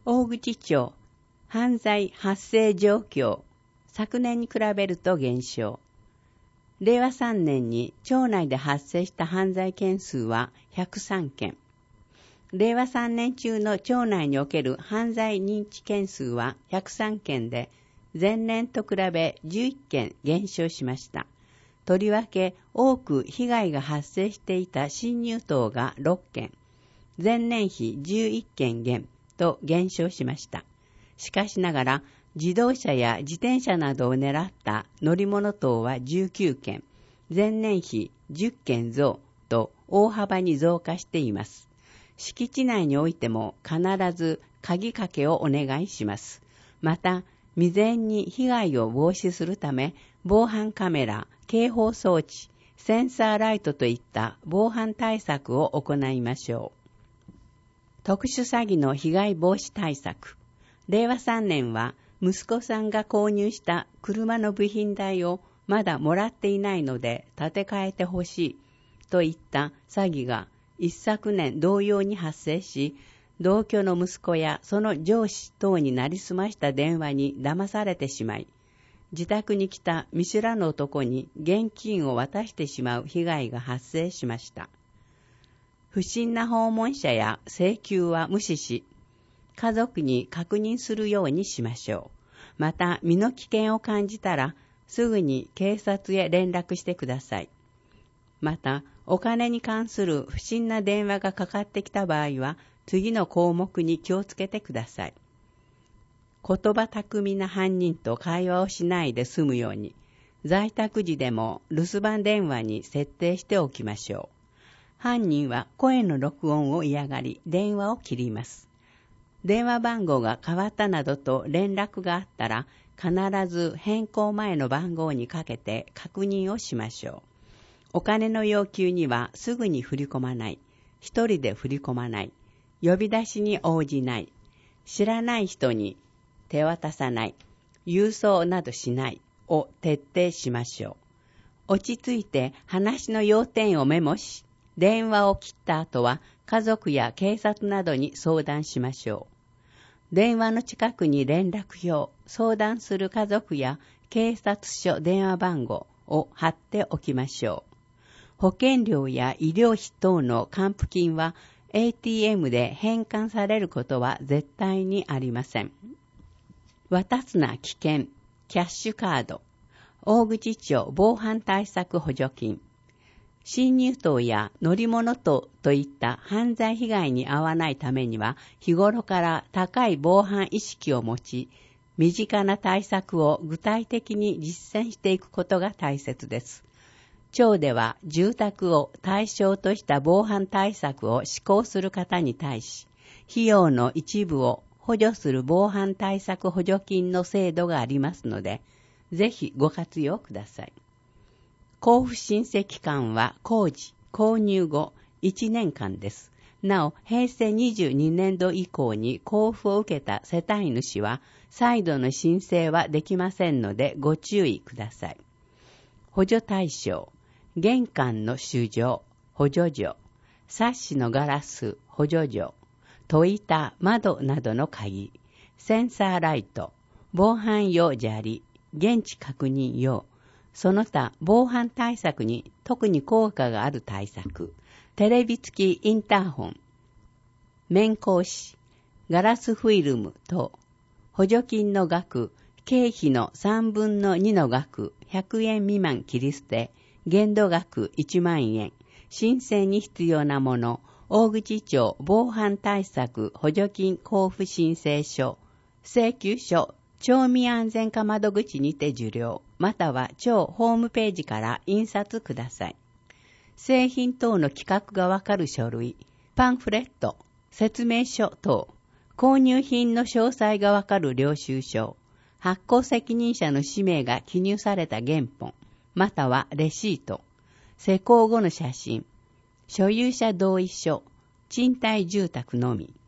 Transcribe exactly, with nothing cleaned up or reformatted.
大口町犯罪発生状況、昨年に比べると減少。れいわさんねんに町内で発生した犯罪件数はひゃくさんけん。れいわさんねん中の町内における犯罪認知件数はひゃくさんけんで、前年と比べじゅういっけん減少しました。とりわけ多く被害が発生していた侵入等がろっけん、前年比じゅういっけん減と減少しました。しかしながら、自動車や自転車などを狙った乗り物等はじゅうきゅうけん、前年比じゅっけん増と大幅に増加しています。敷地内においても必ず鍵かけをお願いします。また、未然に被害を防止するため、防犯カメラ、警報装置、センサーライトといった防犯対策を行いましょう。特殊詐欺の被害防止対策。れいわさんねんは息子さんが購入した車の部品代をまだもらっていないので立て替えてほしいといった詐欺が一昨年同様に発生し、同居の息子やその上司等になりすました電話に騙されてしまい、自宅に来た見知らぬ男に現金を渡してしまう被害が発生しました。不審な訪問者や請求は無視し、家族に確認するようにしましょう。また、身の危険を感じたら、すぐに警察へ連絡してください。また、お金に関する不審な電話がかかってきた場合は、次の項目に気をつけてください。言葉巧みな犯人と会話をしないで済むように、在宅時でも留守番電話に設定しておきましょう。犯人は声の録音を嫌がり、電話を切ります。電話番号が変わったなどと連絡があったら、必ず変更前の番号にかけて確認をしましょう。お金の要求にはすぐに振り込まない、一人で振り込まない、呼び出しに応じない、知らない人に手渡さない、郵送などしないを徹底しましょう。落ち着いて話の要点をメモし、電話を切った後は家族や警察などに相談しましょう。電話の近くに連絡表、相談する家族や警察署電話番号を貼っておきましょう。保険料や医療費等の還付金は エーティーエム で返還されることは絶対にありません。渡すな危険、キャッシュカード、大口町防犯対策補助金、侵入等や乗り物等といった犯罪被害に遭わないためには、日頃から高い防犯意識を持ち、身近な対策を具体的に実践していくことが大切です。町では住宅を対象とした防犯対策を施行する方に対し、費用の一部を補助する防犯対策補助金の制度がありますので、ぜひご活用ください。交付申請期間は工事、購入後いちねんかんです。なお、平成にじゅうにねんど以降に交付を受けた世帯主は、再度の申請はできませんのでご注意ください。補助対象、玄関の主錠、補助錠、サッシのガラス、補助錠、戸板、窓などの鍵、センサーライト、防犯用砂利、現地確認用、その他防犯対策に特に効果がある対策、テレビ付きインターホン、面格子、ガラスフィルム等、補助金の額、経費のさんぶんのにの額、ひゃくえん未満切り捨て、限度額いちまんえん、申請に必要なもの、大口町防犯対策補助金交付申請書、請求書、町民安全課窓口にて受領、または町ホームページから印刷ください。製品等の規格がわかる書類、パンフレット、説明書等、購入品の詳細がわかる領収書、発行責任者の氏名が記入された原本、またはレシート、施工後の写真、所有者同意書、賃貸住宅のみ。